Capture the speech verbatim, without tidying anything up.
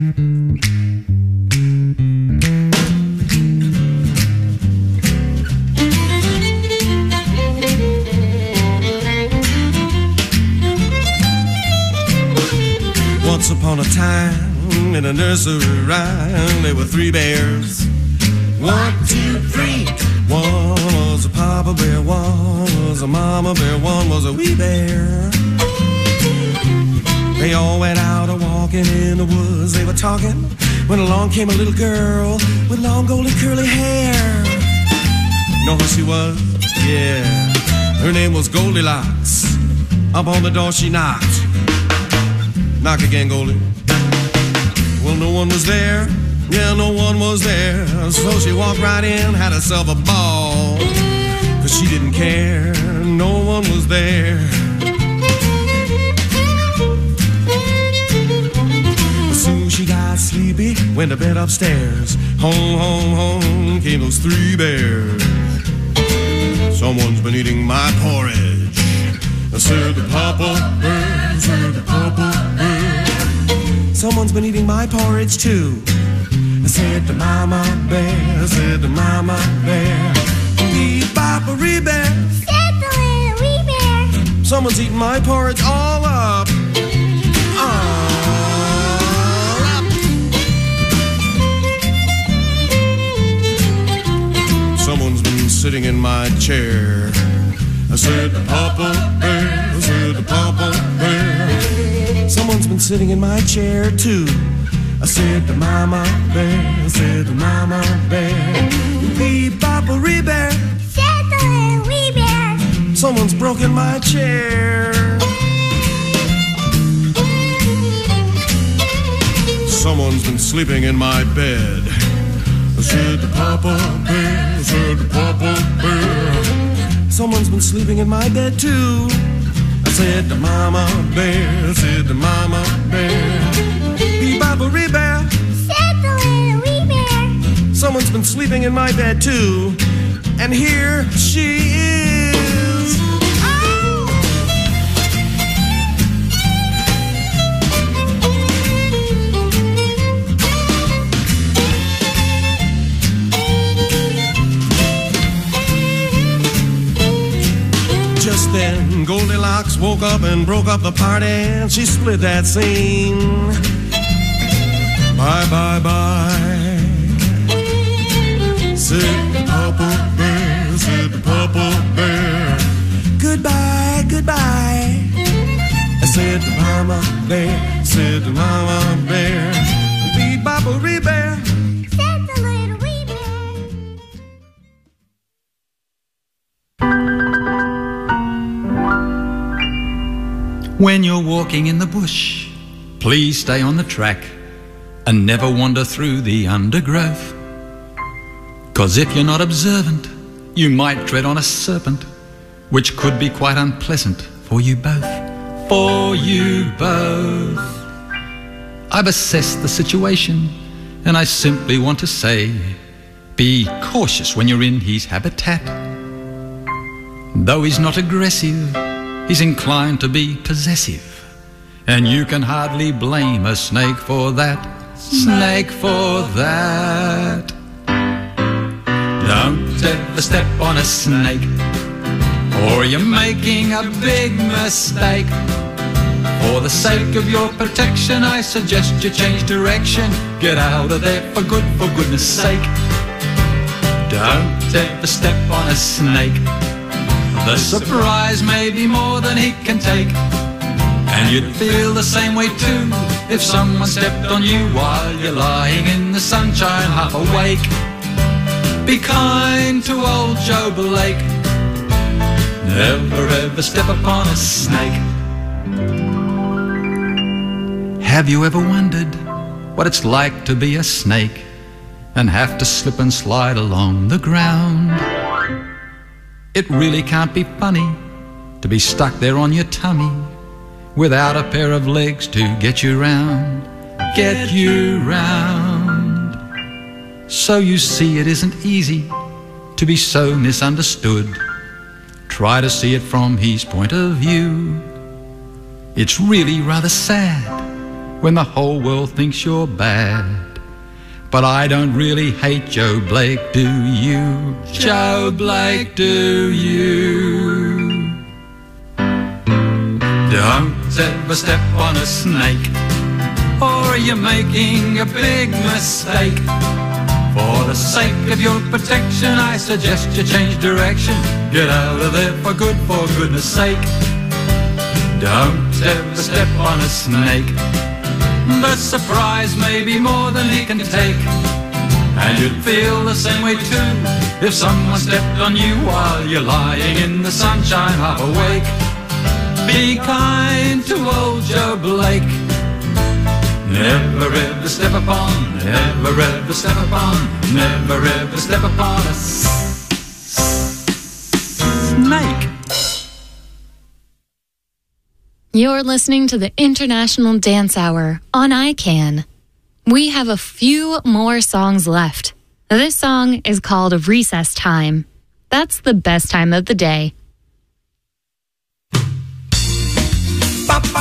Once upon a time, in a nursery rhyme, there were three bears. One, two, three. One was a papa bear, one was a mama bear, one was a wee bear. They all went out a walking in the woods. They were talking when along came a little girl with long golden curly hair. Know who she was? Yeah, her name was Goldilocks. Up on the door she knocked. Knock again, Goldie. Well, no one was there. Yeah, no one was there. So she walked right in, had herself a ball. Cause she didn't care, no one was there. As soon as she got sleepy, went to bed upstairs. Home, home, home came those three bears. Someone's been eating my porridge. I said the papa bear, I said the papa bear. Someone's been eating my porridge too. I said to Mama Bear, I said to Mama Bear. Wee Papa Wee Bear, said the little wee bear. Someone's eating my porridge all up. All up. Someone's been sitting in my chair. I said to Papa Bear, I said to Papa Bear. Someone's been sitting in my chair too. I said to Mama Bear, I said to Mama Bear. Wee Papa Wee Bear, said the little wee bear. Someone's broken my chair. Someone's been sleeping in my bed. I said to Papa Bear, I said to Papa Bear. Someone's been sleeping in my bed too. I said to Mama Bear, I said to Mama Bear. Wee Papa Wee Bear, said the little wee bear. Someone's been sleeping in my bed too. And here she is. Oh. Just then Goldilocks woke up and broke up the party, and she split that scene. Bye, bye, bye. Said the Papa Bear, said the Papa Bear. Goodbye, goodbye. I said to Mama Bear, said to Mama Bear. Wee Papa Wee Bear, said the little wee bear. When you're walking in the bush, please stay on the track and never wander through the undergrowth. 'Cause if you're not observant, you might tread on a serpent, which could be quite unpleasant for you both. For you both. I've assessed the situation, and I simply want to say, be cautious when you're in his habitat. Though he's not aggressive, he's inclined to be possessive, and you can hardly blame a snake for that. Snake for that. Don't ever step on a snake, or you're making a big mistake. For the sake of your protection, I suggest you change direction. Get out of there for good, for goodness sake. Don't ever step on a snake. The surprise may be more than he can take. And you'd feel the same way too if someone stepped on you while you're lying in the sunshine half awake. Be kind to old Joe Blake. Never ever step upon a snake. Have you ever wondered what it's like to be a snake and have to slip and slide along the ground? It really can't be funny to be stuck there on your tummy without a pair of legs to get you round, get you round. So you see it isn't easy to be so misunderstood. Try to see it from his point of view. It's really rather sad when the whole world thinks you're bad. But I don't really hate Joe Blake, do you? Joe Blake, do you? Don't ever step on a snake, or you're making a big mistake. For the sake of your protection, I suggest you change direction. Get out of there for good, for goodness sake. Don't ever step on a snake. The surprise may be more than he can take, and you'd feel the same way too if someone stepped on you while you're lying in the sunshine half awake. Be kind to old Joe Blake. Never ever step upon, never ever step upon, never ever step upon a snake. You're listening to the International Dance Hour on I CAN. We have a few more songs left. This song is called Recess Time. That's the best time of the day.